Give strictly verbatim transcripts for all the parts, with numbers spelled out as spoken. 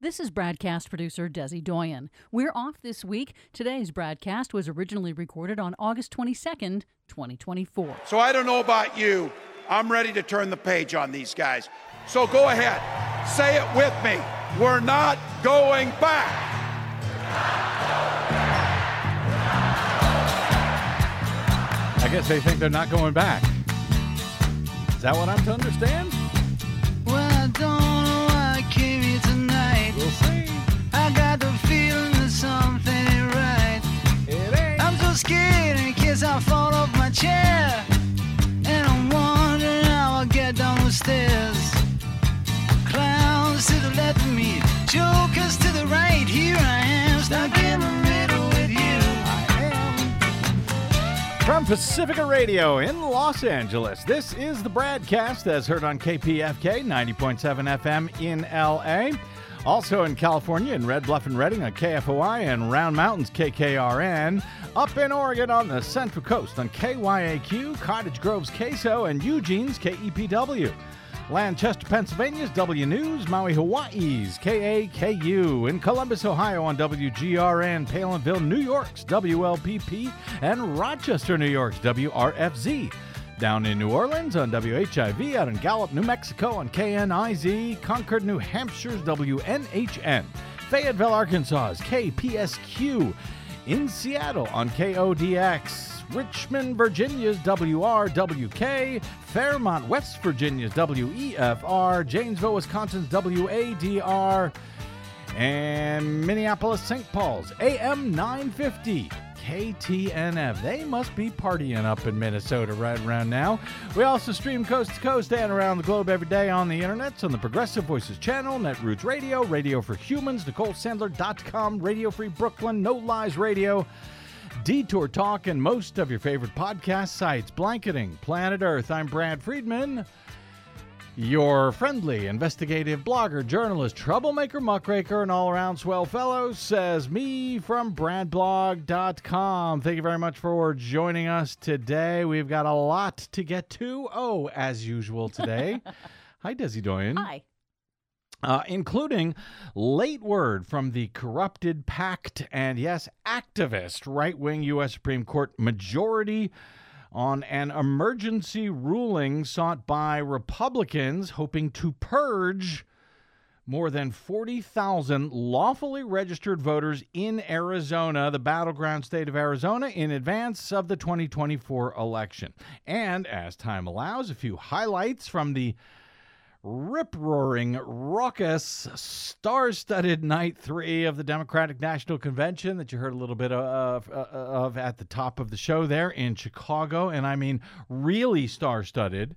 This is broadcast producer Desi Doyen. We're off this week. Today's broadcast was originally recorded on August twenty-second, twenty twenty-four. So I don't know about you. I'm ready to turn the page on these guys. So go ahead. Say it with me. We're not going back. I guess they think they're not going back. Is that what I'm to understand? Well, I don't know why I came here tonight. We'll see. I got the feeling that something ain't right. It ain't. I'm so scared in case I fall off my chair. And I'm wondering how I'll get down the stairs. Clowns to the left of me, jokers to the right. Here I am, stuck in the middle with you. From Pacifica Radio in Los Angeles, this is the broadcast as heard on K P F K ninety point seven F M in L A. Also in California in Red Bluff and Redding on K F O I and Round Mountains K K R N. Up in Oregon on the Central Coast on K Y A Q, Cottage Grove's K S O, and Eugene's K E P W. Lancaster, Pennsylvania's W News, Maui, Hawaii's K A K U, in Columbus, Ohio on W G R N, Palinville, New York's W L P P, and Rochester, New York's W R F Z. Down in New Orleans on W H I V, out in Gallup, New Mexico on K N I Z, Concord, New Hampshire's W N H N, Fayetteville, Arkansas's K P S Q, in Seattle on K O D X, Richmond, Virginia's W R W K, Fairmont, West Virginia's W E F R, Janesville, Wisconsin's W A D R, and Minneapolis, Saint Paul's A M nine fifty. K T N F. They must be partying up in Minnesota right around now. We also stream coast to coast and around the globe every day on the internet on the Progressive Voices channel, Netroots Radio, Radio for Humans, Nicole Sandler dot com, Radio Free Brooklyn, No Lies Radio, Detour Talk, and most of your favorite podcast sites. Blanketing Planet Earth. I'm Brad Friedman, your friendly investigative blogger, journalist, troublemaker, muckraker, and all-around swell fellow, says me from brad blog dot com. Thank you very much for joining us today. We've got a lot to get to. Oh, as usual today. Hi, Desi Doyen. Hi. Uh, including late word from the corrupted, packed, and yes, activist right-wing U S Supreme Court majority on an emergency ruling sought by Republicans hoping to purge more than forty thousand lawfully registered voters in Arizona, the battleground state of Arizona, in advance of the twenty twenty-four election. And as time allows, a few highlights from the rip-roaring, raucous, star-studded night three of the Democratic National Convention that you heard a little bit of, uh, of at the top of the show there in Chicago. And I mean really star-studded,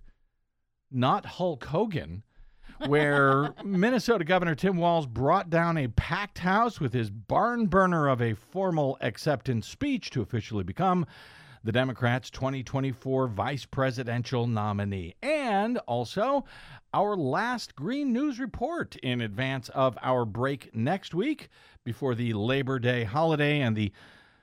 not Hulk Hogan, where Minnesota Governor Tim Walz brought down a packed house with his barn burner of a formal acceptance speech to officially become the Democrats' twenty twenty-four vice presidential nominee. And also our last Green News Report in advance of our break next week before the Labor Day holiday and the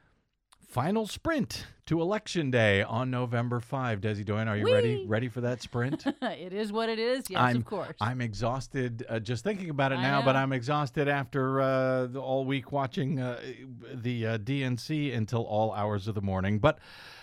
final sprint to Election Day on November fifth. Desi Doyen, are you Whee! ready ready for that sprint? It is what it is. Yes, I'm, of course. I'm exhausted uh, just thinking about it I now, know. but I'm exhausted after uh, the, all week watching uh, the uh, D N C until all hours of the morning. But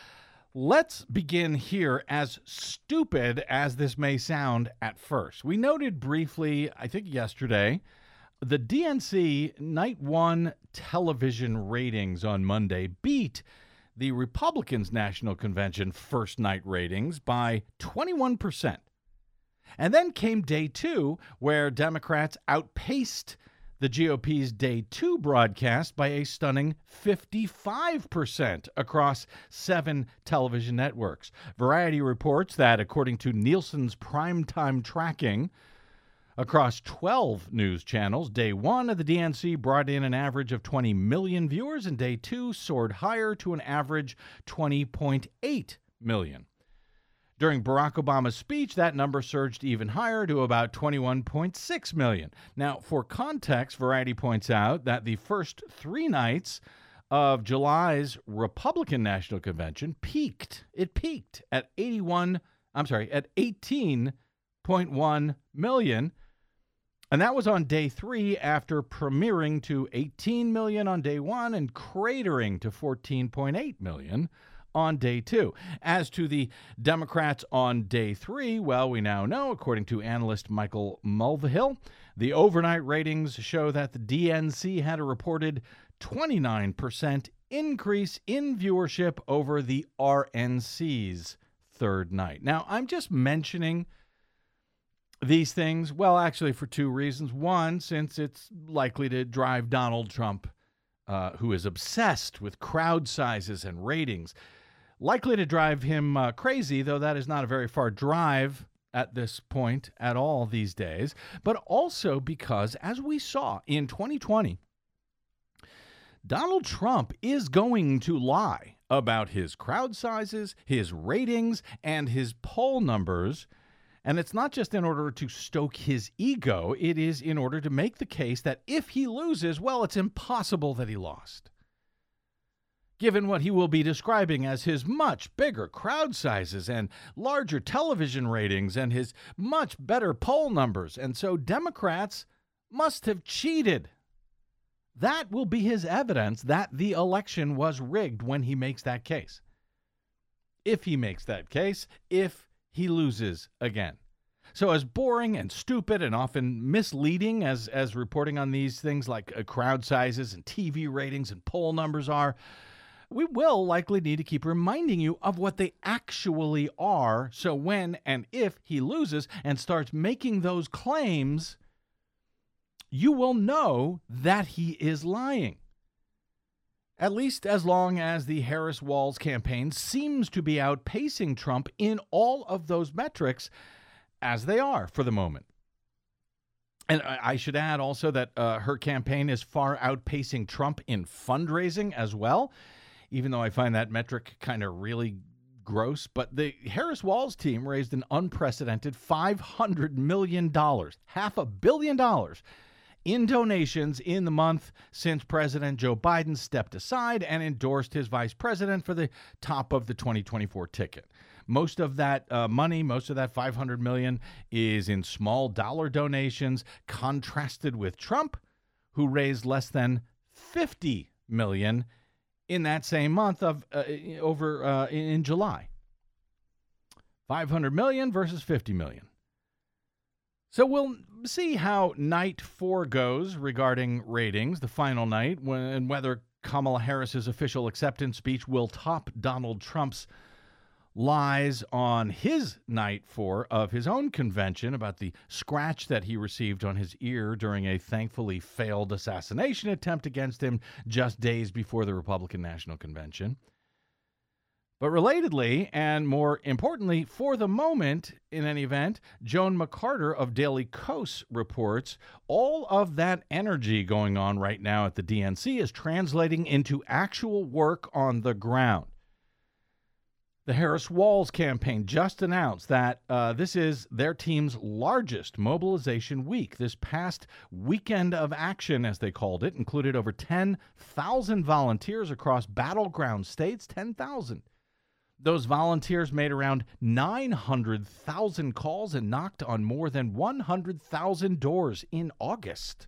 let's begin here, as stupid as this may sound at first. We noted briefly, I think yesterday, the D N C Night one television ratings on Monday beat the Republicans' National Convention first night ratings by twenty-one percent. And then came day two, where Democrats outpaced the G O P's Day two broadcast by a stunning fifty-five percent across seven television networks. Variety reports that, according to Nielsen's primetime tracking, across twelve news channels, Day one of the D N C brought in an average of twenty million viewers, and Day two soared higher to an average twenty point eight million. During Barack Obama's speech, that number surged even higher to about twenty-one point six million. Now, for context, Variety points out that the first three nights of July's Republican National Convention peaked. It peaked at eighty-one, I'm sorry, at eighteen point one million. And that was on day three after premiering to eighteen million on day one and cratering to fourteen point eight million on day two. As to the Democrats on day three, well, we now know, according to analyst Michael Mulvihill, the overnight ratings show that the D N C had a reported twenty-nine percent increase in viewership over the R N C's third night. Now, I'm just mentioning these things, well, actually for two reasons. One, since it's likely to drive Donald Trump, uh, who is obsessed with crowd sizes and ratings, likely to drive him uh, crazy, though that is not a very far drive at this point at all these days, but also because, as we saw in twenty twenty, Donald Trump is going to lie about his crowd sizes, his ratings, and his poll numbers. And it's not just in order to stoke his ego. It is in order to make the case that if he loses, well, it's impossible that he lost, given what he will be describing as his much bigger crowd sizes and larger television ratings and his much better poll numbers. And so Democrats must have cheated. That will be his evidence that the election was rigged when he makes that case. If he makes that case, if he loses again. So as boring and stupid and often misleading as, as reporting on these things like uh, crowd sizes and T V ratings and poll numbers are, we will likely need to keep reminding you of what they actually are, so when and if he loses and starts making those claims, you will know that he is lying. At least as long as the Harris-Walz campaign seems to be outpacing Trump in all of those metrics, as they are for the moment. And I should add also that uh, her campaign is far outpacing Trump in fundraising as well, even though I find that metric kind of really gross. But the Harris-Walz team raised an unprecedented five hundred million dollars, half a billion dollars, in donations in the month since President Joe Biden stepped aside and endorsed his vice president for the top of the twenty twenty-four ticket. Most of that uh, money, most of that five hundred million dollars is in small dollar donations, contrasted with Trump, who raised less than fifty million dollars in that same month of uh, over uh, in July. five hundred million dollars versus fifty million dollars. So we'll see how night four goes regarding ratings, the final night, when, and whether Kamala Harris's official acceptance speech will top Donald Trump's lies on his night four of his own convention about the scratch that he received on his ear during a thankfully failed assassination attempt against him just days before the Republican National Convention. But relatedly, and more importantly, for the moment, in any event, Joan McCarter of Daily Kos reports all of that energy going on right now at the D N C is translating into actual work on the ground. The Harris-Walz campaign just announced that uh, this is their team's largest mobilization week. This past weekend of action, as they called it, included over ten thousand volunteers across battleground states, ten thousand. Those volunteers made around nine hundred thousand calls and knocked on more than one hundred thousand doors in August.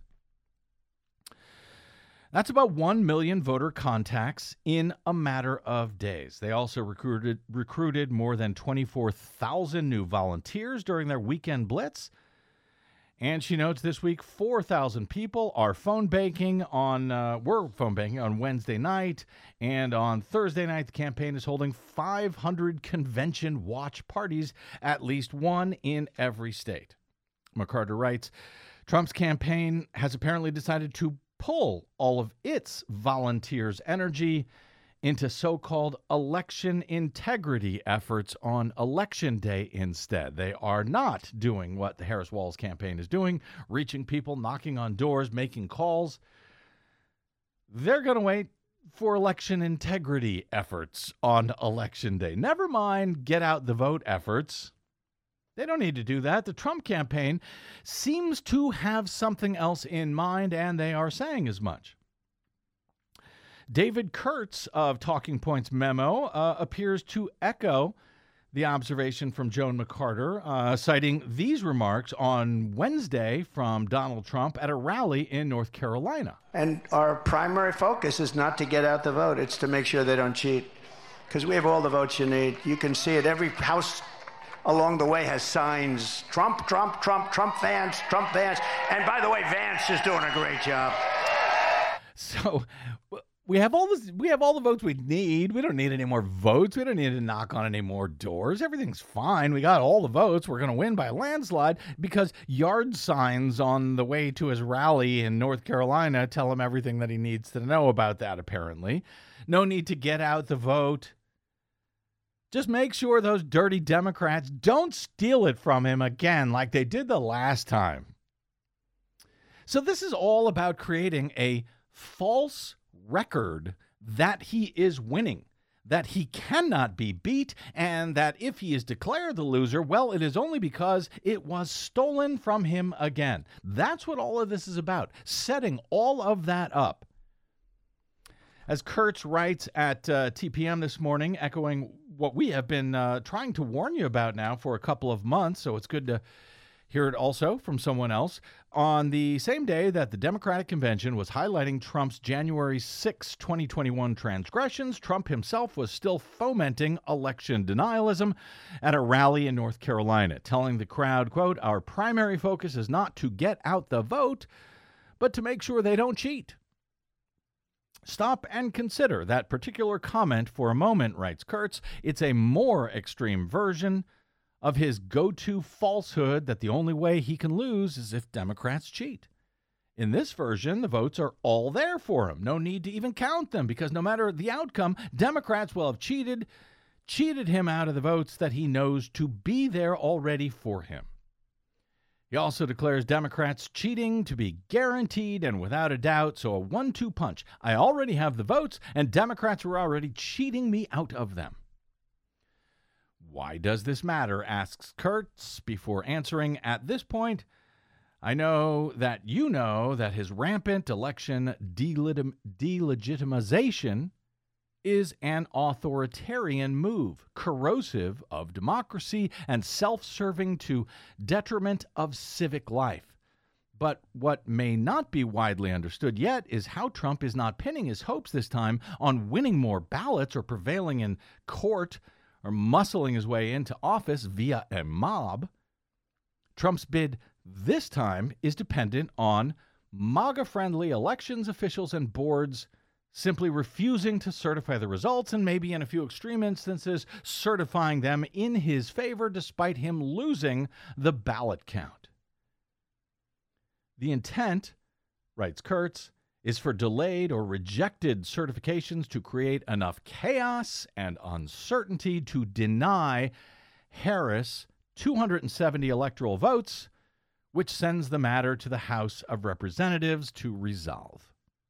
That's about one million voter contacts in a matter of days. They also recruited recruited more than twenty-four thousand new volunteers during their weekend blitz. And she notes this week, four thousand people are phone banking on, uh, were phone banking on Wednesday night. And on Thursday night, the campaign is holding five hundred convention watch parties, at least one in every state. McCarter writes, Trump's campaign has apparently decided to pull all of its volunteers' energy into so-called election integrity efforts on Election Day instead. They are not doing what the Harris-Walz campaign is doing, reaching people, knocking on doors, making calls. They're going to wait for election integrity efforts on Election Day. Never mind get out the vote efforts. They don't need to do that. The Trump campaign seems to have something else in mind, and they are saying as much. David Kurtz of Talking Points Memo uh, appears to echo the observation from Joan McCarter, uh, citing these remarks on Wednesday from Donald Trump at a rally in North Carolina. And our primary focus is not to get out the vote. It's to make sure they don't cheat. Because we have all the votes you need. You can see it. Every house along the way has signs. Trump, Trump, Trump, Trump Vance, Trump Vance. And by the way, Vance is doing a great job. So we have all this, we have all the votes we need. We don't need any more votes. We don't need to knock on any more doors. Everything's fine. We got all the votes. We're going to win by a landslide because yard signs on the way to his rally in North Carolina tell him everything that he needs to know about that, apparently. No need to get out the vote. Just make sure those dirty Democrats don't steal it from him again like they did the last time. So this is all about creating a false record that he is winning, that he cannot be beat, and that if he is declared the loser, well, it is only because it was stolen from him again. That's what all of this is about, setting all of that up. As Kurtz writes at uh, T P M this morning, echoing what we have been uh, trying to warn you about now for a couple of months, so it's good to hear it also from someone else. On the same day that the Democratic Convention was highlighting Trump's January sixth, twenty twenty-one transgressions, Trump himself was still fomenting election denialism at a rally in North Carolina, telling the crowd, quote, "Our primary focus is not to get out the vote, but to make sure they don't cheat." Stop and consider that particular comment for a moment, writes Kurtz. It's a more extreme version of his go-to falsehood that the only way he can lose is if Democrats cheat. In this version, the votes are all there for him. No need to even count them because no matter the outcome, Democrats will have cheated, cheated him out of the votes that he knows to be there already for him. He also declares Democrats cheating to be guaranteed and without a doubt, so a one two punch. I already have the votes, and Democrats were already cheating me out of them. Why does this matter, asks Kurtz before answering. At this point, I know that you know that his rampant election delegit- delegitimization is an authoritarian move, corrosive of democracy and self-serving to detriment of civic life. But what may not be widely understood yet is how Trump is not pinning his hopes this time on winning more ballots or prevailing in court or muscling his way into office via a mob. Trump's bid this time is dependent on MAGA-friendly elections officials and boards simply refusing to certify the results and maybe in a few extreme instances certifying them in his favor despite him losing the ballot count. The intent, writes Kurtz, is for delayed or rejected certifications to create enough chaos and uncertainty to deny Harris two hundred seventy electoral votes, which sends the matter to the House of Representatives to resolve.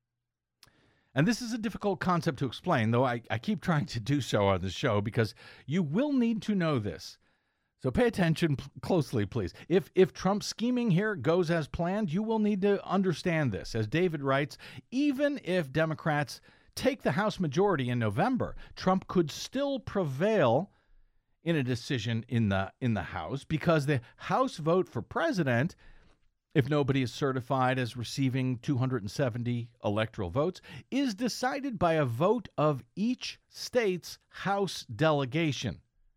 And this is a difficult concept to explain, though I, I keep trying to do so on the show because you will need to know this. So pay attention p- closely, please. If if Trump's scheming here goes as planned, you will need to understand this. As David writes, even if Democrats take the House majority in November, Trump could still prevail in a decision in the in the House because the House vote for president, if nobody is certified as receiving two hundred seventy electoral votes, is decided by a vote of each state's House delegation.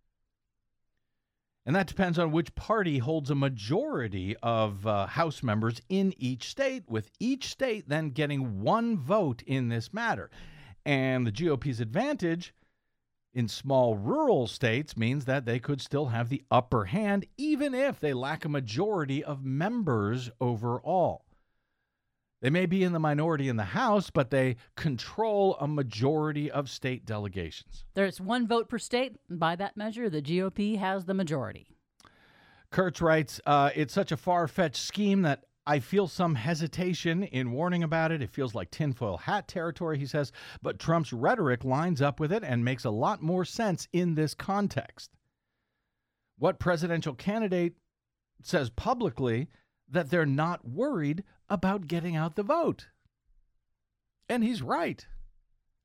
And that depends on which party holds a majority of uh, House members in each state, with each state then getting one vote in this matter. And the G O P's advantage in small rural states means that they could still have the upper hand, even if they lack a majority of members overall. They may be in the minority in the House, but they control a majority of state delegations. There's one vote per state, and by that measure, the G O P has the majority. Kurtz writes, uh, it's such a far-fetched scheme that I feel some hesitation in warning about it. It feels like tinfoil hat territory, he says, but Trump's rhetoric lines up with it and makes a lot more sense in this context. What presidential candidate says publicly that they're not worried about getting out the vote? And he's right.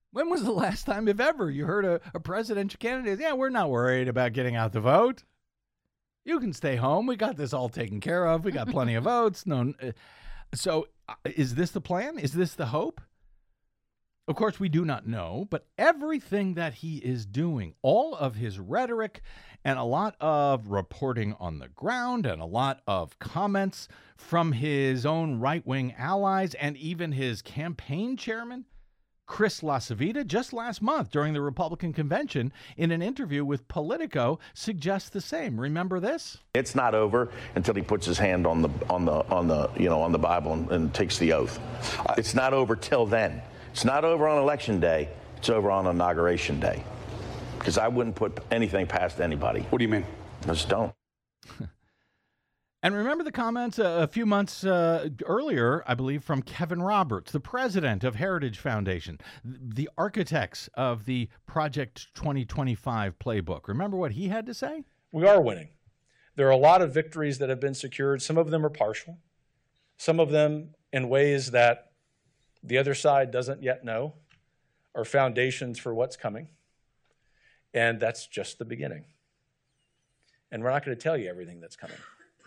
When was the last time, if ever, you heard a, a presidential candidate, yeah, we're not worried about getting out the vote. You can stay home. We got this all taken care of. We got plenty of votes. No, so uh, is this the plan? Is this the hope? Of course, we do not know, but everything that he is doing, all of his rhetoric and a lot of reporting on the ground and a lot of comments from his own right-wing allies and even his campaign chairman, Chris LaCivita, just last month during the Republican convention in an interview with Politico suggests the same. Remember this? It's not over until he puts his hand on the on the on the you know on the Bible and, and takes the oath. It's not over till then. It's not over on election day. It's over on inauguration day. Because I wouldn't put anything past anybody. What do you mean? I just don't. And remember the comments a, a few months uh, earlier, I believe, from Kevin Roberts, the president of Heritage Foundation, the architects of the Project twenty twenty-five playbook. Remember what he had to say? We are winning. There are a lot of victories that have been secured. Some of them are partial. Some of them in ways that the other side doesn't yet know are foundations for what's coming. And that's just the beginning. And we're not going to tell you everything that's coming.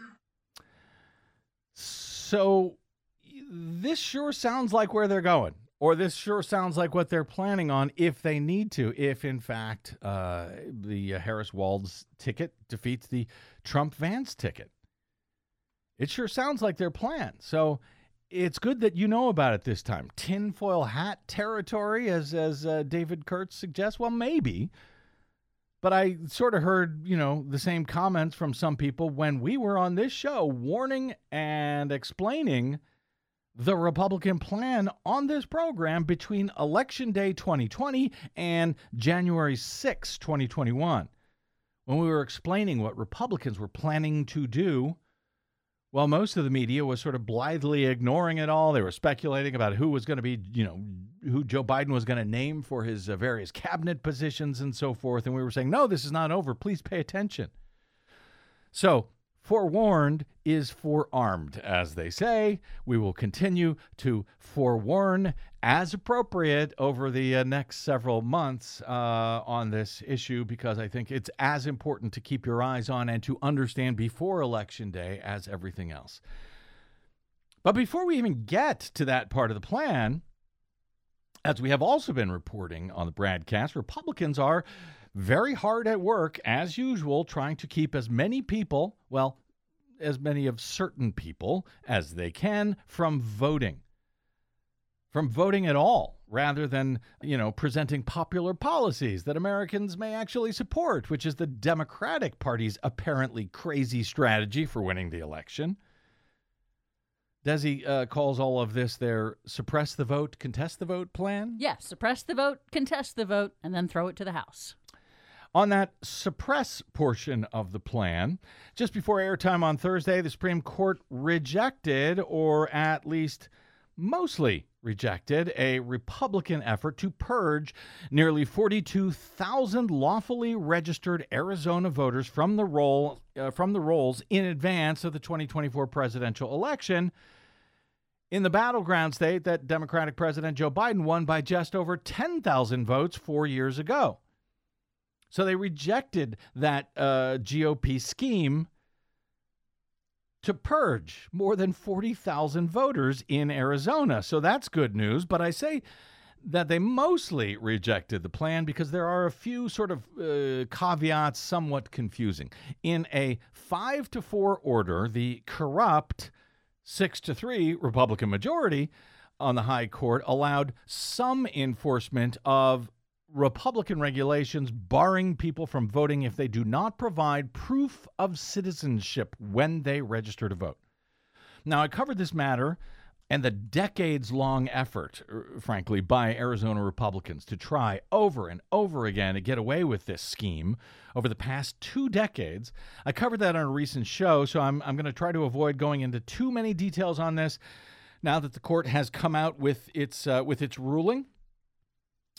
So this sure sounds like where they're going, or this sure sounds like what they're planning on if they need to, if in fact uh, the uh, Harris-Walz ticket defeats the Trump-Vance ticket. It sure sounds like their plan. So it's good that you know about it this time. Tinfoil hat territory, as, as uh, David Kurtz suggests? Well, maybe. But I sort of heard, you know, the same comments from some people when we were on this show warning and explaining the Republican plan on this program between Election Day twenty twenty and January sixth, twenty twenty-one. When we were explaining what Republicans were planning to do, well, most of the media was sort of blithely ignoring it all. They were speculating about who was going to be, you know, who Joe Biden was going to name for his uh, various cabinet positions and so forth. And we were saying, no, this is not over. Please pay attention. So forewarned is forearmed, as they say. We will continue to forewarn as appropriate over the uh, next several months uh, on this issue, because I think it's as important to keep your eyes on and to understand before Election Day as everything else. But before we even get to that part of the plan, as we have also been reporting on the broadcast, Republicans are very hard at work, as usual, trying to keep as many people, well, as many of certain people as they can from voting. From voting at all, rather than, you know, presenting popular policies that Americans may actually support, which is the Democratic Party's apparently crazy strategy for winning the election. Desi uh, calls all of this their suppress the vote, contest the vote plan. Yes, suppress the vote, contest the vote, and then throw it to the House. On that suppress portion of the plan, just before airtime on Thursday, the Supreme Court rejected, or at least mostly rejected, a Republican effort to purge nearly forty-two thousand lawfully registered Arizona voters from the roll uh, from the rolls in advance of the twenty twenty-four presidential election in the battleground state that Democratic President Joe Biden won by just over ten thousand votes four years ago. So they rejected that uh, G O P scheme to purge more than forty thousand voters in Arizona. So that's good news. But I say that they mostly rejected the plan because there are a few sort of uh, caveats somewhat confusing. In a five to four order, the corrupt six to three Republican majority on the high court allowed some enforcement of Republican regulations barring people from voting if they do not provide proof of citizenship when they register to vote. Now, I covered this matter and the decades-long effort, frankly, by Arizona Republicans to try over and over again to get away with this scheme over the past two decades. I covered that on a recent show, so I'm, I'm going to try to avoid going into too many details on this now that the court has come out with its uh, with its ruling.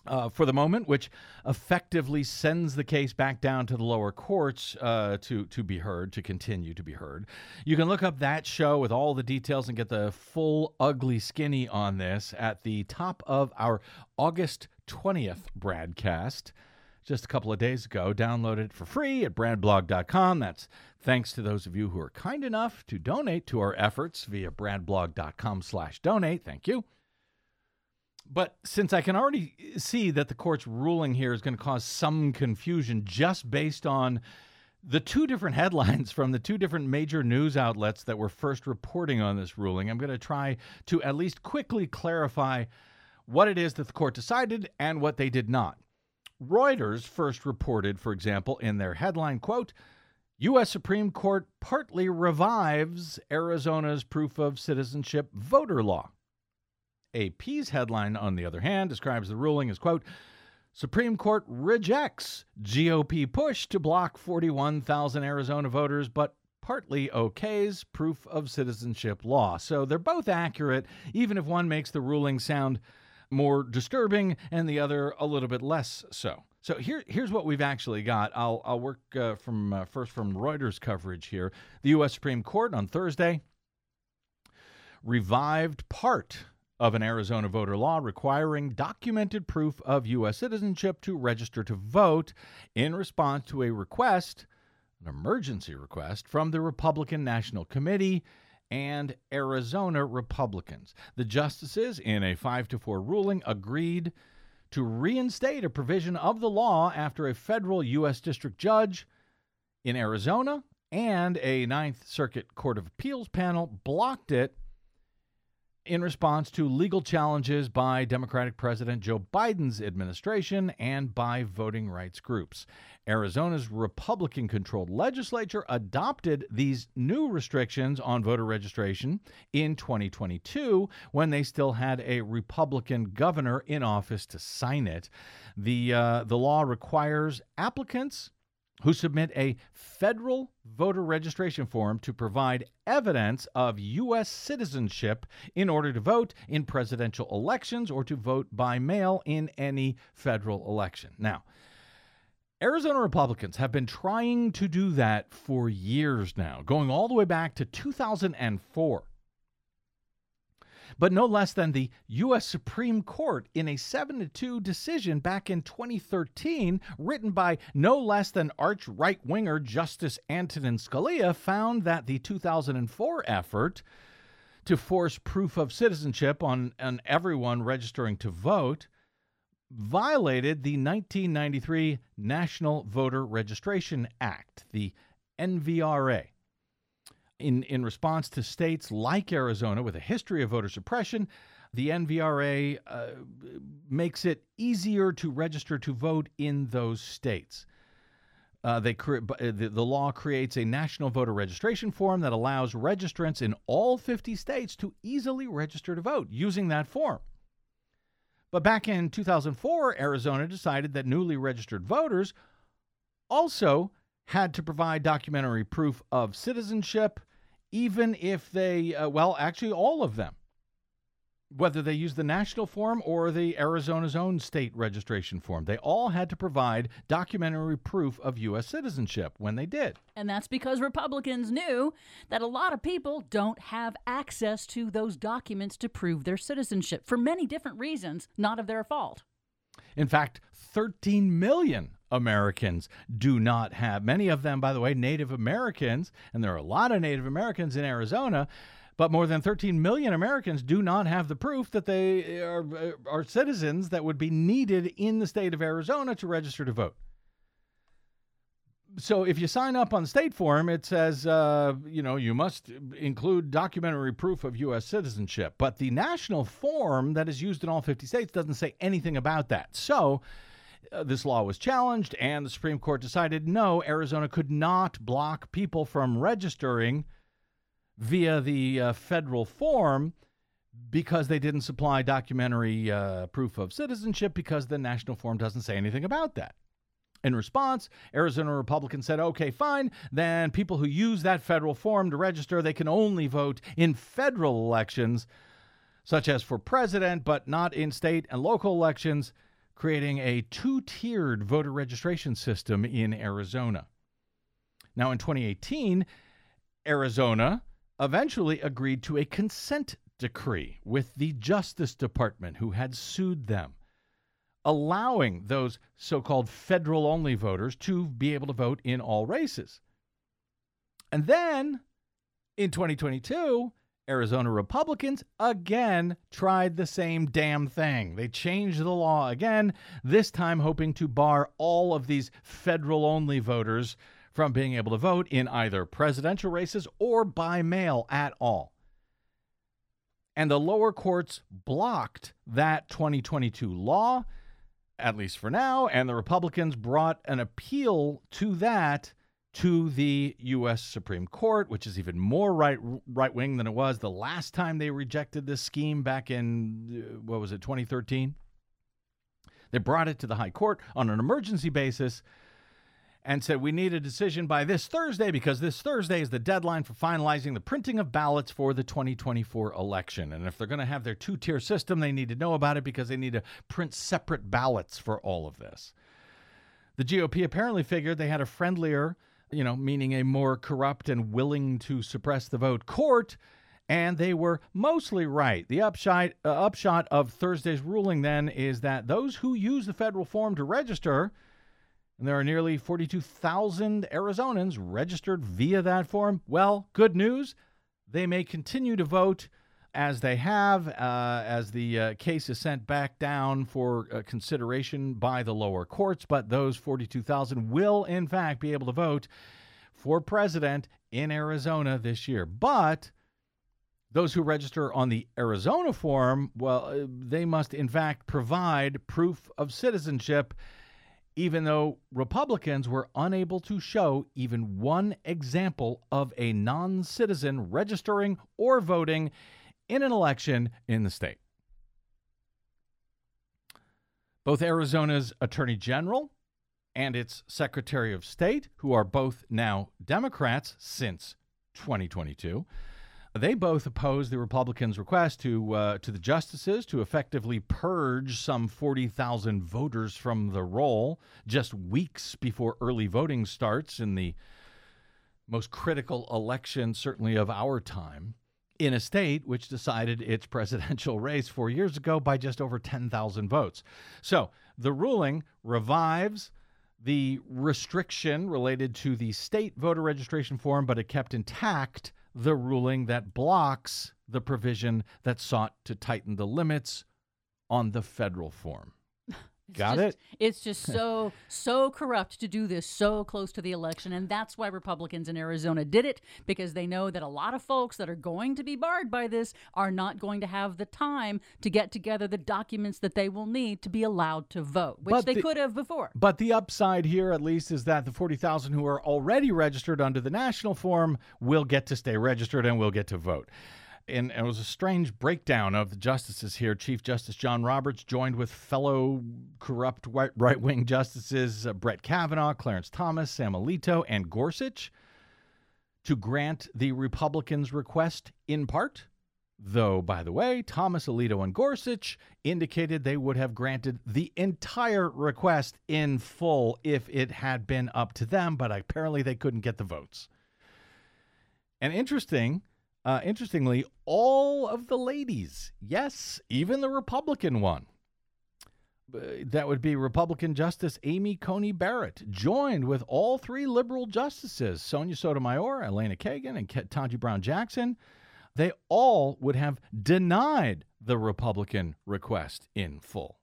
Uh, for the moment, which effectively sends the case back down to the lower courts uh, to, to be heard, to continue to be heard. You can look up that show with all the details and get the full ugly skinny on this at the top of our August twentieth broadcast just a couple of days ago. Download it for free at brad blog dot com. That's thanks to those of you who are kind enough to donate to our efforts via brad blog dot com slash donate. Thank you. But since I can already see that the court's ruling here is going to cause some confusion just based on the two different headlines from the two different major news outlets that were first reporting on this ruling, I'm going to try to at least quickly clarify what it is that the court decided and what they did not. Reuters first reported, for example, in their headline, quote, U S Supreme Court partly revives Arizona's proof of citizenship voter law. A P's headline, on the other hand, describes the ruling as, quote, Supreme Court rejects G O P push to block forty-one thousand Arizona voters, but partly okays proof of citizenship law. So they're both accurate, even if one makes the ruling sound more disturbing and the other a little bit less so. So here, here's what we've actually got. I'll, I'll work uh, from uh, first from Reuters coverage here. The U S Supreme Court on Thursday revived part of an Arizona voter law requiring documented proof of U S citizenship to register to vote in response to a request, an emergency request, from the Republican National Committee and Arizona Republicans. The justices, in a five to four ruling, agreed to reinstate a provision of the law after a federal U S district judge in Arizona and a Ninth Circuit Court of Appeals panel blocked it in response to legal challenges by Democratic President Joe Biden's administration and by voting rights groups. Arizona's Republican-controlled legislature adopted these new restrictions on voter registration in twenty twenty-two when they still had a Republican governor in office to sign it. The, uh, the law requires applicants who submit a federal voter registration form to provide evidence of U S citizenship in order to vote in presidential elections or to vote by mail in any federal election. Now, Arizona Republicans have been trying to do that for years now, going all the way back to two thousand four. But no less than the U S Supreme Court, in a seven to two decision back in twenty thirteen, written by no less than arch right-winger Justice Antonin Scalia, found that the two thousand four effort to force proof of citizenship on, on everyone registering to vote violated the nineteen ninety-three National Voter Registration Act, the N V R A. In, in response to states like Arizona with a history of voter suppression, the N V R A uh, makes it easier to register to vote in those states. Uh, they cre- the, the law creates a national voter registration form that allows registrants in all fifty states to easily register to vote using that form. But back in two thousand four, Arizona decided that newly registered voters also had to provide documentary proof of citizenship, even if they, uh, well, actually all of them, whether they use the national form or the Arizona's own state registration form. They all had to provide documentary proof of U S citizenship when they did. And that's because Republicans knew that a lot of people don't have access to those documents to prove their citizenship for many different reasons, not of their fault. In fact, thirteen million Americans do not have, many of them, by the way, Native Americans, and there are a lot of Native Americans in Arizona, but more than thirteen million Americans do not have the proof that they are, are citizens that would be needed in the state of Arizona to register to vote. So if you sign up on the state form, it says, uh, you know, you must include documentary proof of U S citizenship. But the national form that is used in all fifty states doesn't say anything about that. So uh, this law was challenged, and the Supreme Court decided, no, Arizona could not block people from registering via the uh, federal form because they didn't supply documentary uh, proof of citizenship, because the national form doesn't say anything about that. In response, Arizona Republicans said, okay, fine, then people who use that federal form to register, they can only vote in federal elections, such as for president, but not in state and local elections. creating a two-tiered voter registration system in Arizona. Now, in twenty eighteen, Arizona eventually agreed to a consent decree with the Justice Department, who had sued them, allowing those so-called federal-only voters to be able to vote in all races. And then, in twenty twenty-two, Arizona Republicans again tried the same damn thing. They changed the law again, this time hoping to bar all of these federal-only voters from being able to vote in either presidential races or by mail at all. And the lower courts blocked that twenty twenty-two law, at least for now, and the Republicans brought an appeal to that to the U S Supreme Court, which is even more right right-wing than it was the last time they rejected this scheme back in, what was it, twenty thirteen? They brought it to the High Court on an emergency basis and said, we need a decision by this Thursday because this Thursday is the deadline for finalizing the printing of ballots for the twenty twenty-four election. And if they're going to have their two-tier system, they need to know about it because they need to print separate ballots for all of this. The G O P apparently figured they had a friendlier, you know, meaning a more corrupt and willing to suppress the vote court, and they were mostly right. The upshot, uh, upshot of Thursday's ruling then is that those who use the federal form to register, and there are nearly forty-two thousand Arizonans registered via that form, well, good news, they may continue to vote as they have, uh, as the uh, case is sent back down for uh, consideration by the lower courts, but those forty-two thousand will, in fact, be able to vote for president in Arizona this year. But those who register on the Arizona form, well, uh, they must, in fact, provide proof of citizenship, even though Republicans were unable to show even one example of a non-citizen registering or voting in an election in the state. Both Arizona's Attorney General and its Secretary of State, who are both now Democrats since twenty twenty-two, they both opposed the Republicans' request to uh, to the justices to effectively purge some forty thousand voters from the roll just weeks before early voting starts in the most critical election, certainly of our time, in a state which decided its presidential race four years ago by just over ten thousand votes. So the ruling revives the restriction related to the state voter registration form, but it kept intact the ruling that blocks the provision that sought to tighten the limits on the federal form. It's Got just, it? It's just so, so corrupt to do this so close to the election. And that's why Republicans in Arizona did it, because they know that a lot of folks that are going to be barred by this are not going to have the time to get together the documents that they will need to be allowed to vote, which But they the- could have before. But the upside here, at least, is that the forty thousand who are already registered under the national form will get to stay registered and will get to vote. And it was a strange breakdown of the justices here. Chief Justice John Roberts joined with fellow corrupt white- right-wing justices uh, Brett Kavanaugh, Clarence Thomas, Sam Alito, and Gorsuch to grant the Republicans' request in part. Though, by the way, Thomas, Alito, and Gorsuch indicated they would have granted the entire request in full if it had been up to them, but apparently they couldn't get the votes. And interesting... Uh, interestingly, all of the ladies, yes, even the Republican one, uh, that would be Republican Justice Amy Coney Barrett, joined with all three liberal justices, Sonia Sotomayor, Elena Kagan, and Ketanji Brown Jackson. They all would have denied the Republican request in full.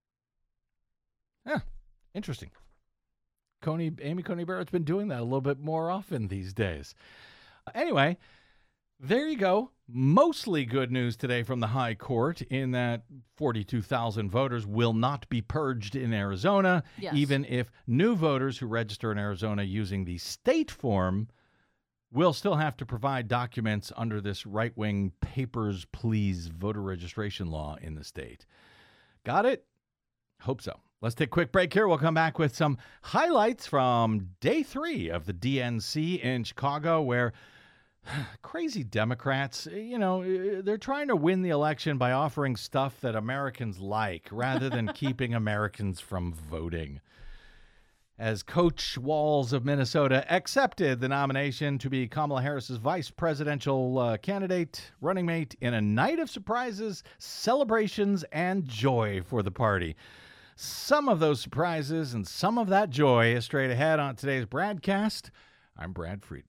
Yeah, interesting. Coney, Amy Coney Barrett's been doing that a little bit more often these days. Uh, anyway... There you go. Mostly good news today from the High Court in that forty-two thousand voters will not be purged in Arizona, Yes. even if new voters who register in Arizona using the state form will still have to provide documents under this right-wing papers, please voter registration law in the state. Got it? Hope so. Let's take a quick break here. We'll come back with some highlights from day three of the D N C in Chicago, where crazy Democrats, you know, they're trying to win the election by offering stuff that Americans like rather than keeping Americans from voting. As Coach Walz of Minnesota accepted the nomination to be Kamala Harris's vice presidential uh, candidate, running mate, in a night of surprises, celebrations, and joy for the party. Some of those surprises and some of that joy is straight ahead on today's broadcast. I'm Brad Friedman.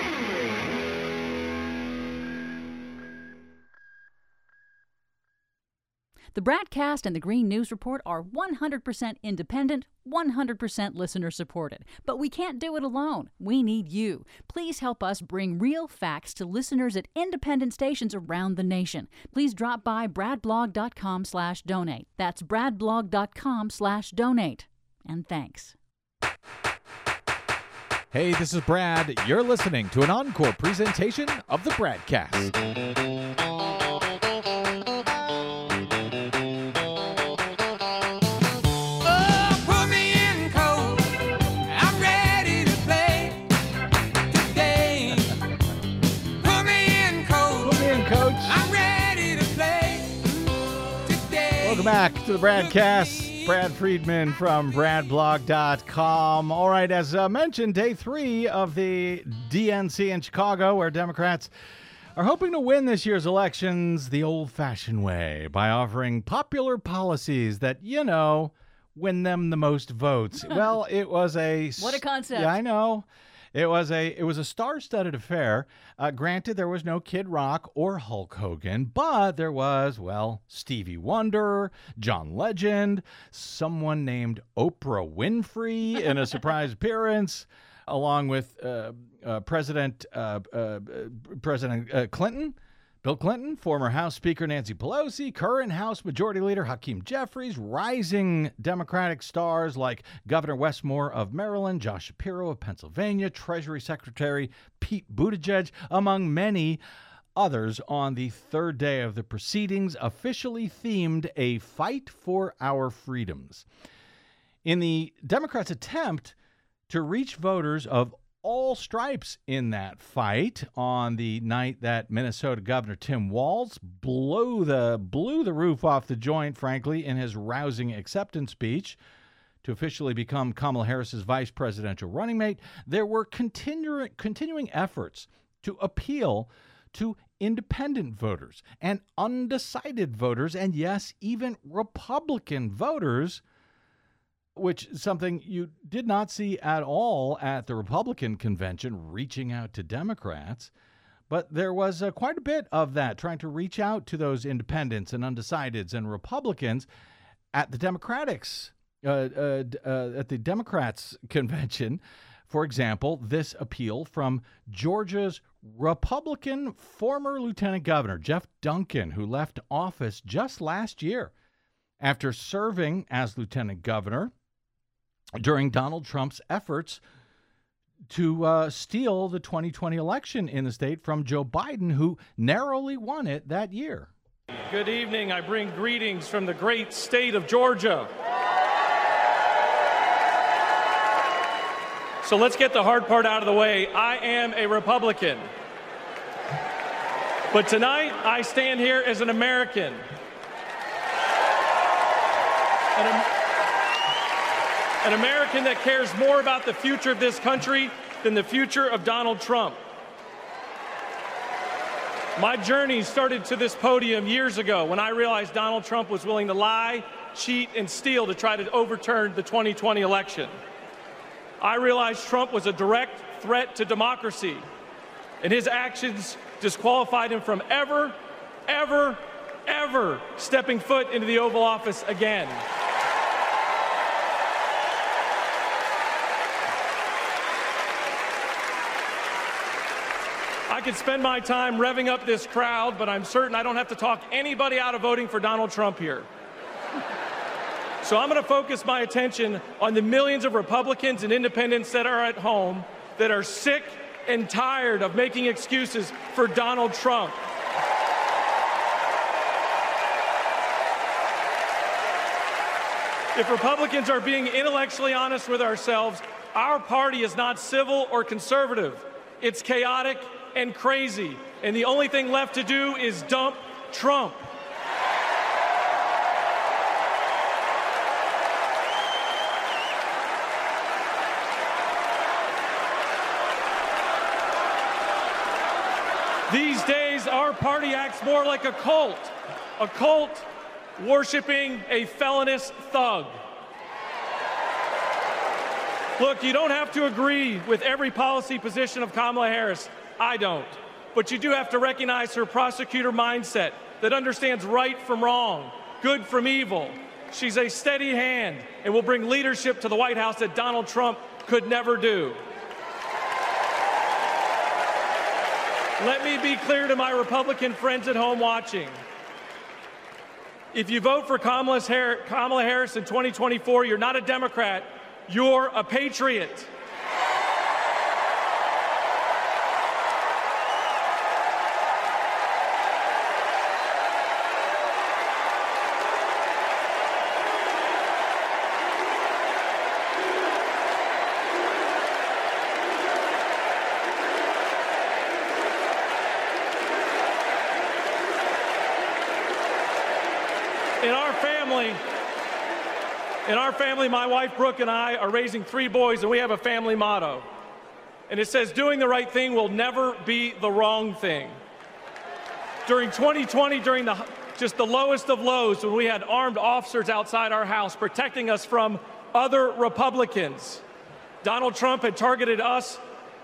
The Bradcast and the Green News Report are one hundred percent independent, one hundred percent listener-supported. But we can't do it alone. We need you. Please help us bring real facts to listeners at independent stations around the nation. Please drop by bradblog.com slash donate. That's bradblog.com slash donate. And thanks. Hey, this is Brad. You're listening to an encore presentation of the Bradcast. Welcome back to the Bradcast. Brad Friedman from brad blog dot com. All right, as uh, mentioned, day three of the D N C in Chicago, where Democrats are hoping to win this year's elections the old-fashioned way by offering popular policies that, you know, win them the most votes. Well, it was a... What a concept. Yeah, I know. It was a it was a star-studded affair. Uh, granted, there was no Kid Rock or Hulk Hogan, but there was, well, Stevie Wonder, John Legend, someone named Oprah Winfrey in a surprise appearance, along with uh, uh, President uh, uh, President uh, Clinton, Bill Clinton, former House Speaker Nancy Pelosi, current House Majority Leader Hakeem Jeffries, rising Democratic stars like Governor Wes Moore of Maryland, Josh Shapiro of Pennsylvania, Treasury Secretary Pete Buttigieg, among many others on the third day of the proceedings, officially themed a fight for our freedoms. In the Democrats' attempt to reach voters of all stripes in that fight on the night that Minnesota Governor Tim Walz blew the blew the roof off the joint, frankly, in his rousing acceptance speech to officially become Kamala Harris's vice presidential running mate, there were continu- continuing efforts to appeal to independent voters and undecided voters, and yes, even Republican voters, which is something you did not see at all at the Republican convention, reaching out to Democrats. But there was uh, quite a bit of that, trying to reach out to those independents and undecideds and Republicans at the Democrats, uh, uh, uh, at the Democrats convention. For example, this appeal from Georgia's Republican former Lieutenant Governor, Jeff Duncan, who left office just last year after serving as Lieutenant Governor during Donald Trump's efforts to uh, steal the twenty twenty election in the state from Joe Biden, who narrowly won it that year. Good evening. I bring greetings from the great state of Georgia. So let's get the hard part out of the way. I am a Republican. But tonight, I stand here as an American. An, an American that cares more about the future of this country than the future of Donald Trump. My journey started to this podium years ago when I realized Donald Trump was willing to lie, cheat, and steal to try to overturn the twenty twenty election. I realized Trump was a direct threat to democracy, and his actions disqualified him from ever, ever, ever stepping foot into the Oval Office again. I could spend my time revving up this crowd, but I'm certain I don't have to talk anybody out of voting for Donald Trump here. So I'm going to focus my attention on the millions of Republicans and independents that are at home that are sick and tired of making excuses for Donald Trump. If Republicans are being intellectually honest with ourselves, our party is not civil or conservative. It's chaotic and crazy. And the only thing left to do is dump Trump. These days, our party acts more like a cult, a cult worshiping a felonious thug. Look, you don't have to agree with every policy position of Kamala Harris. I don't. But you do have to recognize her prosecutor mindset that understands right from wrong, good from evil. She's a steady hand and will bring leadership to the White House that Donald Trump could never do. Let me be clear to my Republican friends at home watching. If you vote for Kamala Harris in twenty twenty-four, you're not a Democrat, you're a patriot. In our family, in our family, my wife Brooke and I are raising three boys, and we have a family motto. And it says, doing the right thing will never be the wrong thing. During twenty twenty, during the just the lowest of lows, when we had armed officers outside our house protecting us from other Republicans, Donald Trump had targeted us.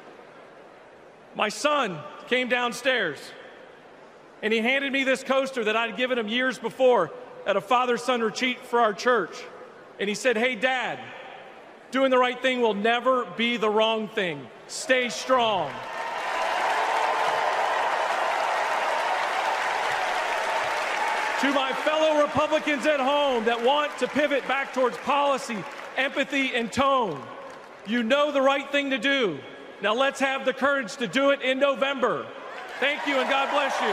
My son came downstairs, and he handed me this coaster that I'd given him years before at a father-son retreat for our church. And he said, hey, Dad, doing the right thing will never be the wrong thing. Stay strong. To my fellow Republicans at home that want to pivot back towards policy, empathy, and tone, you know the right thing to do. Now let's have the courage to do it in November. Thank you, and God bless you.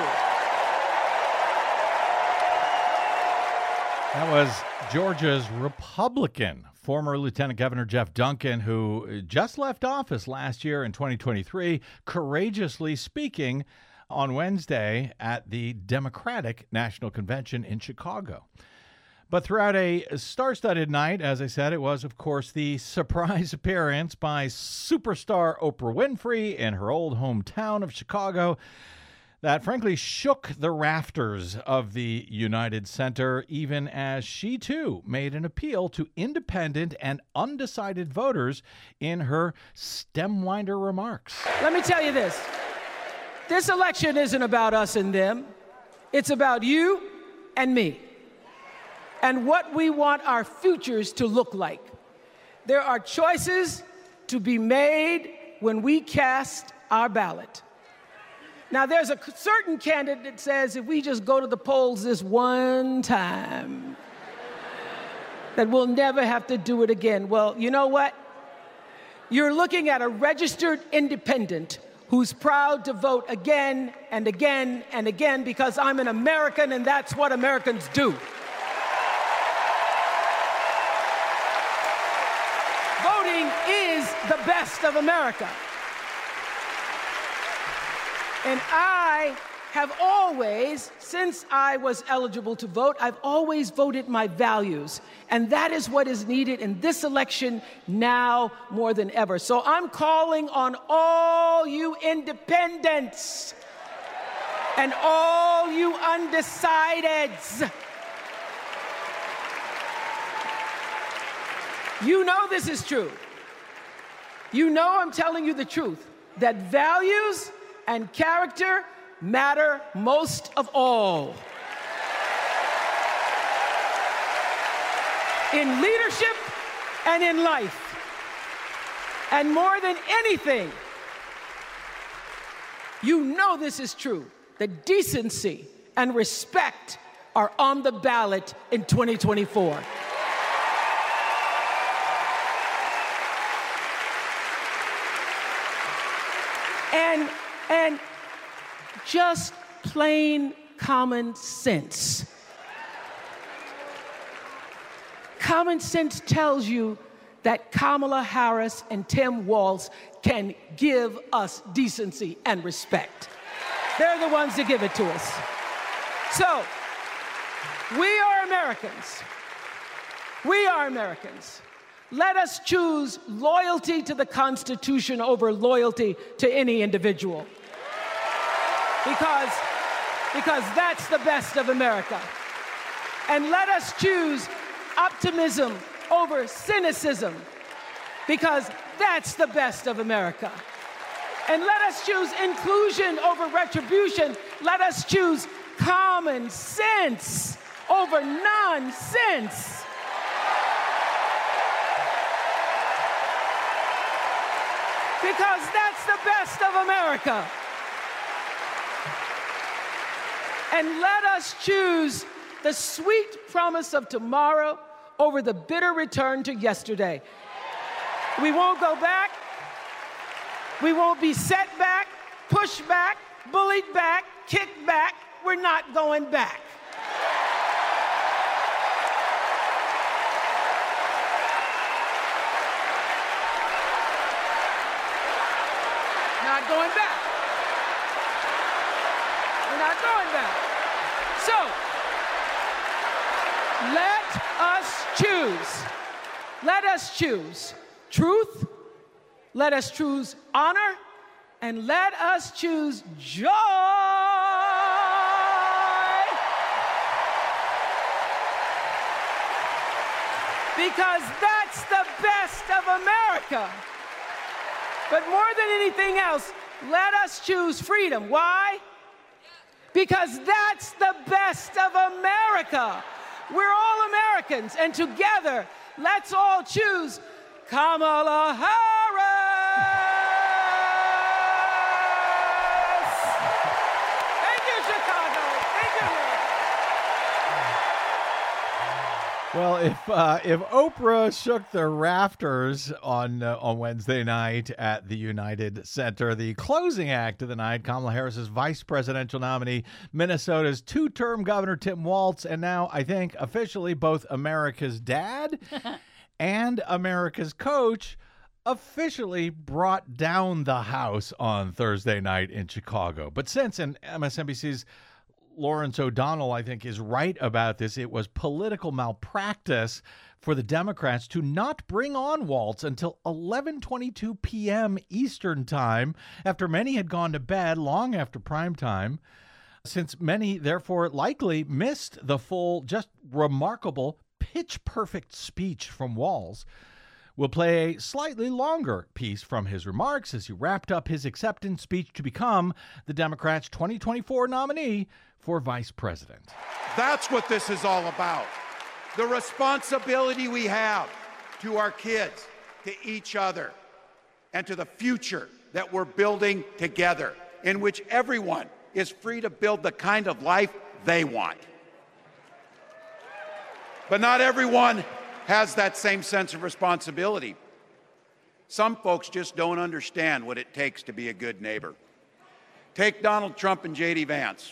That was Georgia's Republican, former Lieutenant Governor Jeff Duncan, who just left office last year in twenty twenty-three, courageously speaking on Wednesday at the Democratic National Convention in Chicago. But throughout a star-studded night, as I said, it was, of course, the surprise appearance by superstar Oprah Winfrey in her old hometown of Chicago that frankly shook the rafters of the United Center, even as she, too, made an appeal to independent and undecided voters in her stemwinder remarks. Let me tell you this. This election isn't about us and them. It's about you and me and what we want our futures to look like. There are choices to be made when we cast our ballot. Now, there's a certain candidate that says if we just go to the polls this one time, that we'll never have to do it again. Well, you know what? You're looking at a registered independent who's proud to vote again and again and again because I'm an American and that's what Americans do. Voting is the best of America. And I have always, since I was eligible to vote, I've always voted my values. And that is what is needed in this election now more than ever. So I'm calling on all you independents and all you undecideds. You know this is true. You know I'm telling you the truth, that values and character matter most of all. In leadership and in life. And more than anything, you know this is true, that decency and respect are on the ballot in twenty twenty-four. And And just plain common sense. Common sense tells you that Kamala Harris and Tim Walz can give us decency and respect. They're the ones that give it to us. So, we are Americans. We are Americans. Let us choose loyalty to the Constitution over loyalty to any individual. Because, because that's the best of America. And let us choose optimism over cynicism, because that's the best of America. And let us choose inclusion over retribution. Let us choose common sense over nonsense. Because that's the best of America. And let us choose the sweet promise of tomorrow over the bitter return to yesterday. We won't go back. We won't be set back, pushed back, bullied back, kicked back. We're not going back. Not going back. We're not going back. So, let us choose. Let us choose truth. Let us choose honor. And let us choose joy. Because that's the best of America. But more than anything else, let us choose freedom. Why? Because that's the best of America. We're all Americans, and together, let's all choose Kamala Harris. Thank you, Chicago. Thank you. Well, if uh, if Oprah shook the rafters on uh, on Wednesday night at the United Center, the closing act of the night, Kamala Harris's vice presidential nominee, Minnesota's two-term governor Tim Walz, and now I think officially both America's dad and America's coach, officially brought down the house on Thursday night in Chicago. But since, and M S N B C's Lawrence O'Donnell, I think, is right about this, it was political malpractice for the Democrats to not bring on Walz until eleven twenty-two p.m. Eastern time, after many had gone to bed long after prime time, since many, therefore, likely missed the full, just remarkable, pitch-perfect speech from Walz. We'll play a slightly longer piece from his remarks as he wrapped up his acceptance speech to become the Democrats' twenty twenty-four nominee for vice president. That's what this is all about. The responsibility we have to our kids, to each other, and to the future that we're building together, in which everyone is free to build the kind of life they want. But not everyone has that same sense of responsibility. Some folks just don't understand what it takes to be a good neighbor. Take Donald Trump and J D Vance.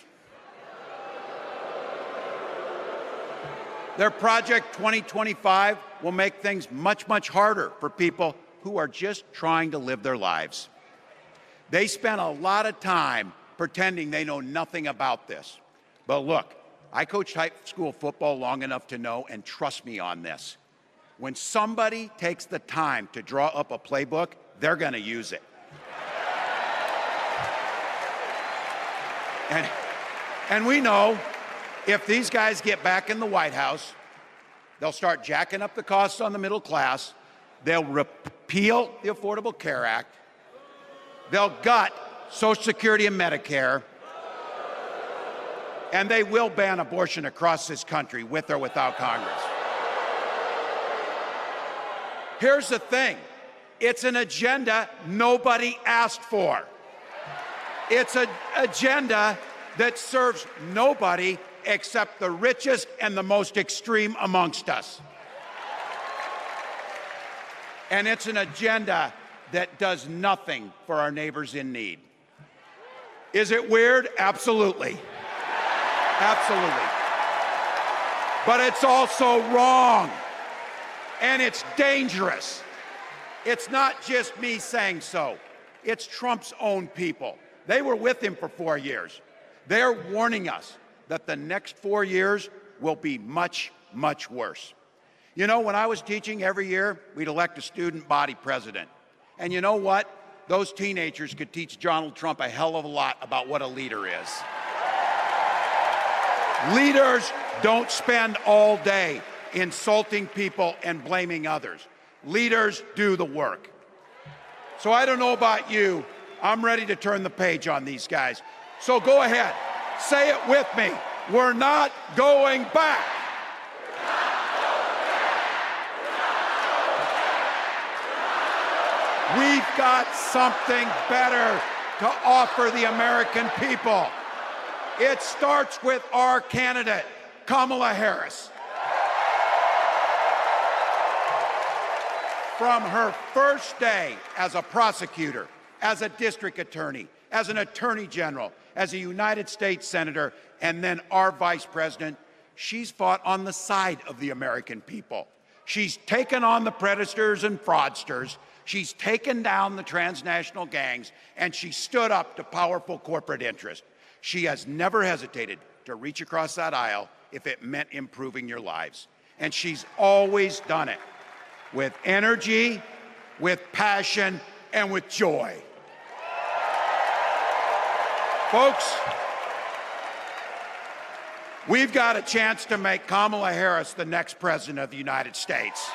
Their Project twenty twenty-five will make things much, much harder for people who are just trying to live their lives. They spent a lot of time pretending they know nothing about this. But look, I coached high school football long enough to know, and trust me on this, when somebody takes the time to draw up a playbook, they're going to use it. And, and we know if these guys get back in the White House, they'll start jacking up the costs on the middle class, they'll repeal the Affordable Care Act, they'll gut Social Security and Medicare, and they will ban abortion across this country, with or without Congress. Here's the thing. It's an agenda nobody asked for. It's an agenda that serves nobody except the richest and the most extreme amongst us. And it's an agenda that does nothing for our neighbors in need. Is it weird? Absolutely. Absolutely. But it's also wrong. And it's dangerous. It's not just me saying so. It's Trump's own people. They were with him for four years. They're warning us that the next four years will be much, much worse. You know, when I was teaching every year, we'd elect a student body president. And you know what? Those teenagers could teach Donald Trump a hell of a lot about what a leader is. Leaders don't spend all day insulting people and blaming others. Leaders do the work. So I don't know about you. I'm ready to turn the page on these guys. So go ahead. Say it with me. We're not going back. We've got something better to offer the American people. It starts with our candidate, Kamala Harris. From her first day as a prosecutor, as a district attorney, as an attorney general, as a United States senator, and then our vice president, she's fought on the side of the American people. She's taken on the predators and fraudsters. She's taken down the transnational gangs, and she stood up to powerful corporate interests. She has never hesitated to reach across that aisle if it meant improving your lives. And she's always done it with energy, with passion, and with joy. Folks, we've got a chance to make Kamala Harris the next president of the United States.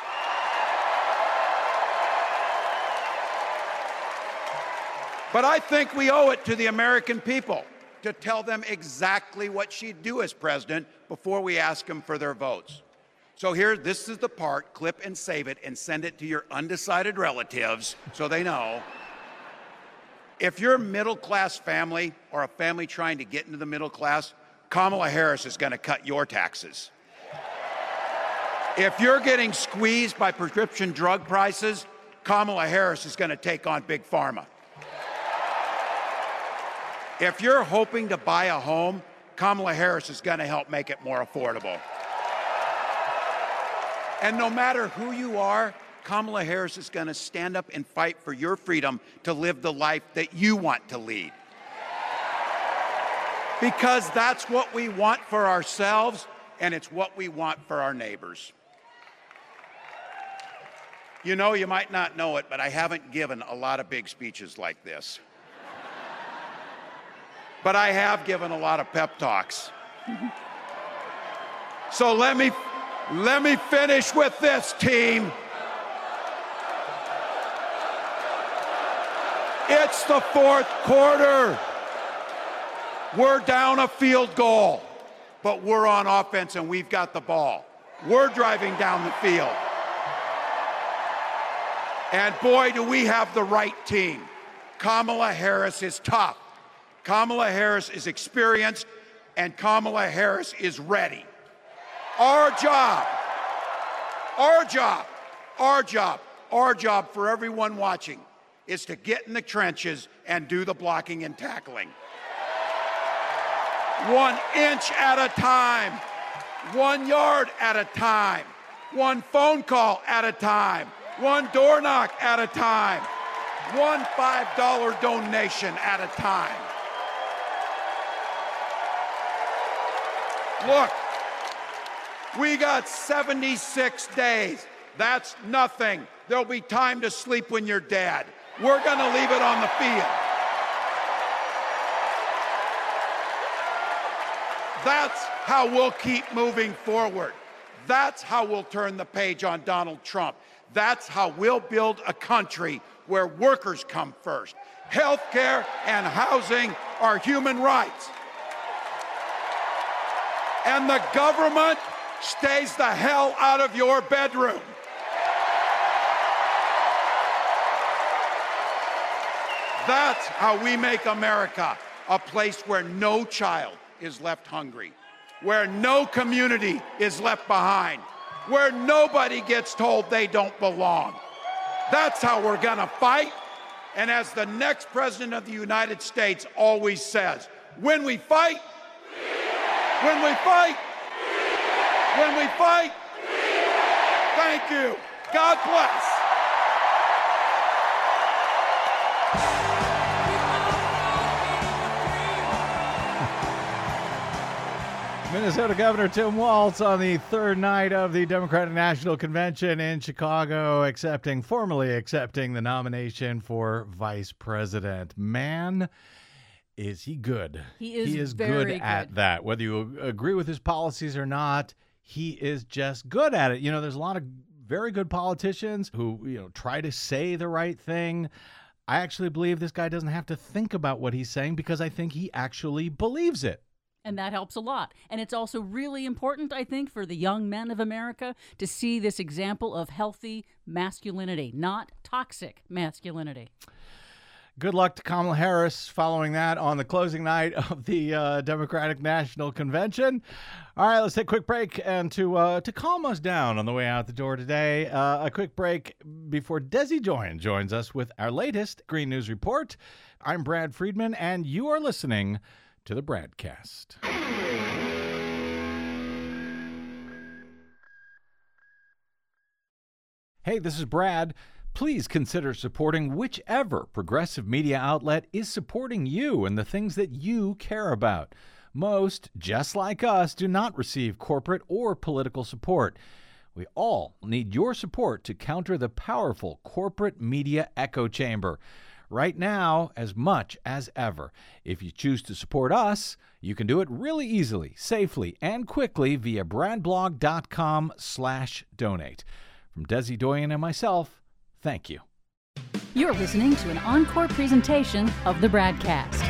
But I think we owe it to the American people to tell them exactly what she'd do as president before we ask them for their votes. So here, this is the part, clip and save it and send it to your undecided relatives so they know. If you're a middle-class family or a family trying to get into the middle class, Kamala Harris is going to cut your taxes. If you're getting squeezed by prescription drug prices, Kamala Harris is going to take on Big Pharma. If you're hoping to buy a home, Kamala Harris is going to help make it more affordable. And no matter who you are, Kamala Harris is going to stand up and fight for your freedom to live the life that you want to lead. Because that's what we want for ourselves, and it's what we want for our neighbors. You know, you might not know it, but I haven't given a lot of big speeches like this. But I have given a lot of pep talks. So let me, let me finish with this, team. It's the fourth quarter. We're down a field goal, but we're on offense and we've got the ball. We're driving down the field. And boy, do we have the right team. Kamala Harris is tough. Kamala Harris is experienced, and Kamala Harris is ready. Our job, our job, our job, our job for everyone watching is to get in the trenches and do the blocking and tackling. One inch at a time, one yard at a time, one phone call at a time, one door knock at a time, one five dollar donation at a time. Look, we got seventy-six days. That's nothing. There'll be time to sleep when you're dead. We're going to leave it on the field. That's how we'll keep moving forward. That's how we'll turn the page on Donald Trump. That's how we'll build a country where workers come first. Health care and housing are human rights. And the government stays the hell out of your bedroom. That's how we make America a place where no child is left hungry, where no community is left behind, where nobody gets told they don't belong. That's how we're gonna fight. And as the next president of the United States always says, when we fight, when we fight, when we fight, thank you. God bless. Minnesota Governor Tim Walz on the third night of the Democratic National Convention in Chicago, accepting, formally accepting the nomination for vice president. Man, is he good. He is, he is very good at good. that. Whether you agree with his policies or not, he is just good at it. You know, there's a lot of very good politicians who, you know, try to say the right thing. I actually believe this guy doesn't have to think about what he's saying because I think he actually believes it. And that helps a lot. And it's also really important, I think, for the young men of America to see this example of healthy masculinity, not toxic masculinity. Good luck to Kamala Harris following that on the closing night of the uh, Democratic National Convention. All right, let's take a quick break. And to uh, to calm us down on the way out the door today, uh, a quick break before Desi Doyen joins us with our latest Green News Report. I'm Brad Friedman, and you are listening to the Bradcast. Hey, this is Brad. Please consider supporting whichever progressive media outlet is supporting you and the things that you care about. Most, just like us, do not receive corporate or political support. We all need your support to counter the powerful corporate media echo chamber. Right now, as much as ever. If you choose to support us, you can do it really easily, safely, and quickly via bradblog.com slash donate. From Desi Doyen and myself, thank you. You're listening to an encore presentation of the Bradcast.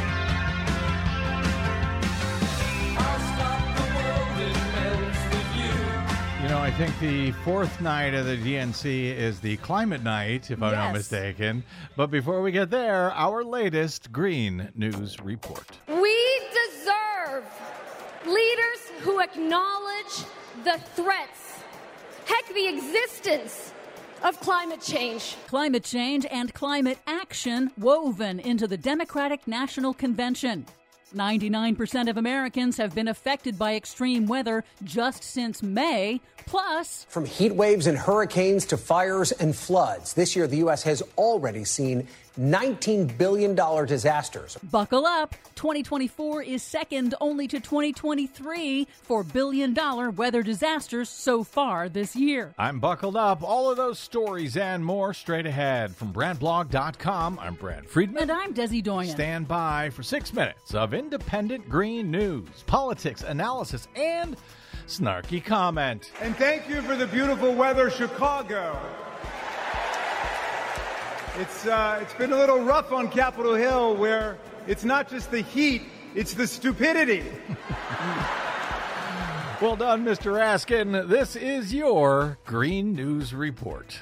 You know, I think the fourth night of the D N C is the climate night, if I'm not Yes. mistaken. But before we get there, our latest Green News Report. We deserve leaders who acknowledge the threats, heck, the existence of climate change. Climate change and climate action woven into the Democratic National Convention. ninety-nine percent of Americans have been affected by extreme weather just since May. Plus, from heat waves and hurricanes to fires and floods, this year the U S has already seen nineteen billion dollars disasters. Buckle up. twenty twenty-four is second only to twenty twenty-three for billion-dollar weather disasters so far this year. I'm buckled up. All of those stories and more straight ahead. From bradblog dot com, I'm Brad Friedman. And I'm Desi Doyen. Stand by for six minutes of independent green news, politics, analysis, and snarky comment. And thank you for the beautiful weather, Chicago. It's uh, it's been a little rough on Capitol Hill, where it's not just the heat, it's the stupidity. Well done, Mister Raskin. This is your Green News Report.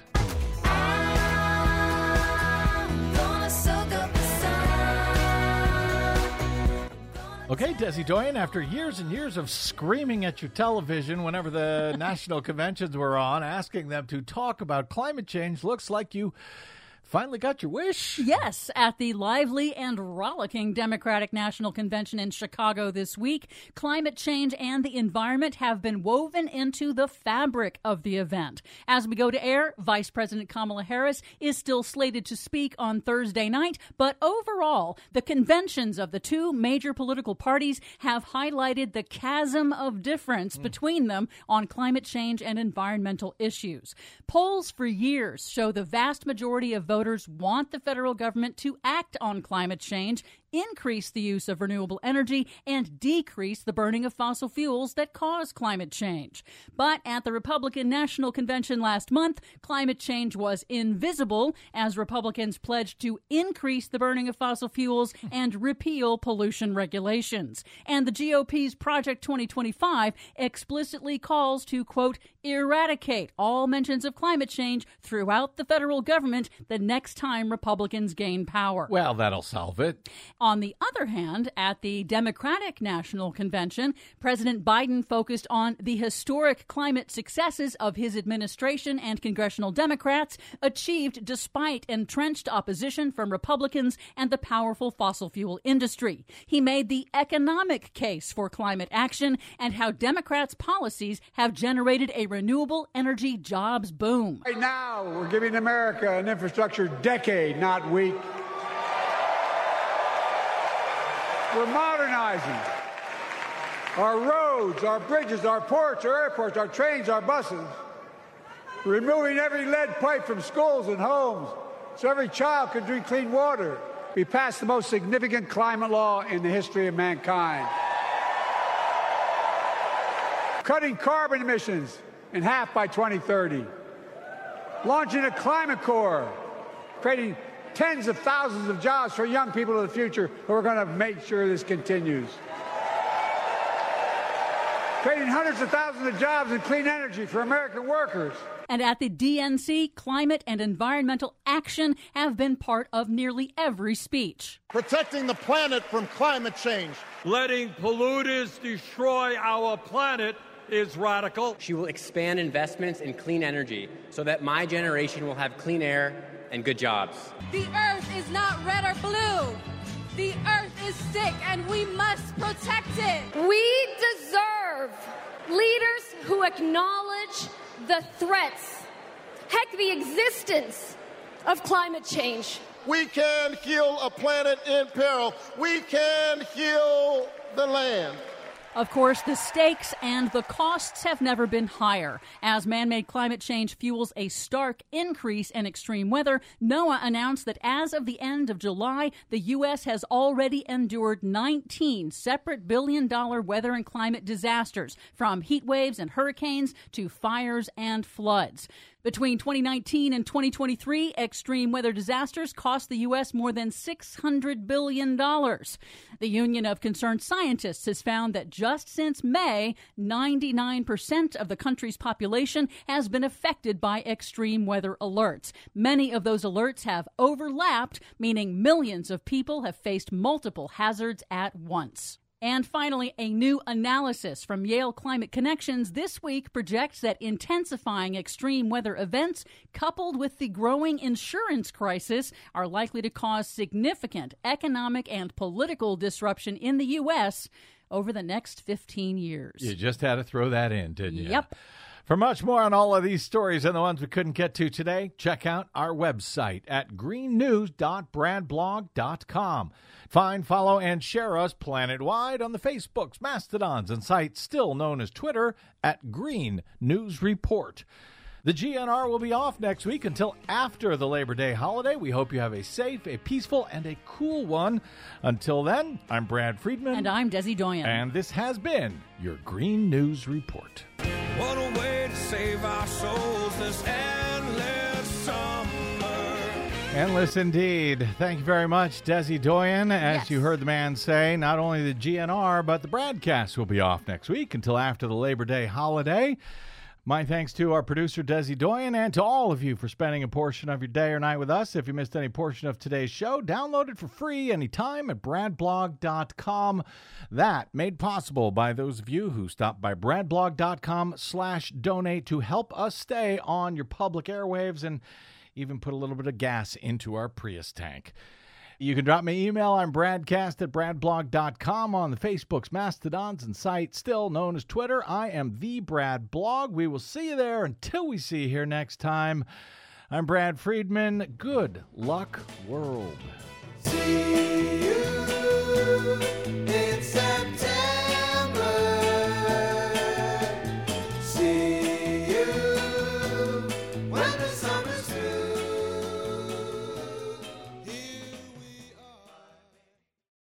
Okay, Desi Doyen, after years and years of screaming at your television whenever the national conventions were on, asking them to talk about climate change, looks like you finally got your wish. Yes, at the lively and rollicking Democratic National Convention in Chicago this week, climate change and the environment have been woven into the fabric of the event. As we go to air, Vice President Kamala Harris is still slated to speak on Thursday night, but overall, the conventions of the two major political parties have highlighted the chasm of difference mm. between them on climate change and environmental issues. Polls for years show the vast majority of voters want the federal government to act on climate change, increase the use of renewable energy, and decrease the burning of fossil fuels that cause climate change. But at the Republican National Convention last month, climate change was invisible as Republicans pledged to increase the burning of fossil fuels and repeal pollution regulations. And the G O P's Project twenty twenty-five explicitly calls to, quote, eradicate all mentions of climate change throughout the federal government the next time Republicans gain power. Well, that'll solve it. On the other hand, at the Democratic National Convention, President Biden focused on the historic climate successes of his administration and congressional Democrats achieved despite entrenched opposition from Republicans and the powerful fossil fuel industry. He made the economic case for climate action and how Democrats' policies have generated a renewable energy jobs boom. Right now, we're giving America an infrastructure decade, not week. We're modernizing our roads, our bridges, our ports, our airports, our trains, our buses. Removing every lead pipe from schools and homes so every child can drink clean water. We passed the most significant climate law in the history of mankind. Cutting carbon emissions in half by twenty thirty. Launching a climate corps, creating tens of thousands of jobs for young people of the future who are going to make sure this continues. Creating hundreds of thousands of jobs in clean energy for American workers. And at the D N C, climate and environmental action have been part of nearly every speech. Protecting the planet from climate change. Letting polluters destroy our planet is radical. She will expand investments in clean energy so that my generation will have clean air and good jobs. The earth is not red or blue. The earth is sick and we must protect it. We deserve leaders who acknowledge the threats, heck, the existence of climate change. We can heal a planet in peril. We can heal the land. Of course, the stakes and the costs have never been higher. As man-made climate change fuels a stark increase in extreme weather, NOAA announced that as of the end of July, the U S has already endured nineteen separate billion-dollar weather and climate disasters, from heat waves and hurricanes to fires and floods. Between twenty nineteen and twenty twenty-three, extreme weather disasters cost the U S more than six hundred billion dollars. The Union of Concerned Scientists has found that just since May, ninety-nine percent of the country's population has been affected by extreme weather alerts. Many of those alerts have overlapped, meaning millions of people have faced multiple hazards at once. And finally, a new analysis from Yale Climate Connections this week projects that intensifying extreme weather events, coupled with the growing insurance crisis, are likely to cause significant economic and political disruption in the U S over the next fifteen years. You just had to throw that in, didn't you? Yep. For much more on all of these stories and the ones we couldn't get to today, check out our website at green news dot brad blog dot com. Find, follow, and share us planet-wide on the Facebooks, Mastodons, and sites still known as Twitter at Green News Report. The G N R will be off next week until after the Labor Day holiday. We hope you have a safe, a peaceful, and a cool one. Until then, I'm Brad Friedman. And I'm Desi Doyen. And this has been your Green News Report. What a way to save our souls this endless summer. Endless indeed. Thank you very much, Desi Doyen. As yes. you heard the man say, not only the G N R, but the broadcast will be off next week until after the Labor Day holiday. My thanks to our producer, Desi Doyen, and to all of you for spending a portion of your day or night with us. If you missed any portion of today's show, download it for free anytime at brad blog dot com. That made possible by those of you who stopped by brad blog dot com slash donate to help us stay on your public airwaves and even put a little bit of gas into our Prius tank. You can drop me an email. I'm bradcast at brad blog dot com on the Facebooks, Mastodons, and site still known as Twitter. I am the Brad Blog. We will see you there until we see you here next time. I'm Brad Friedman. Good luck, world. See you inside.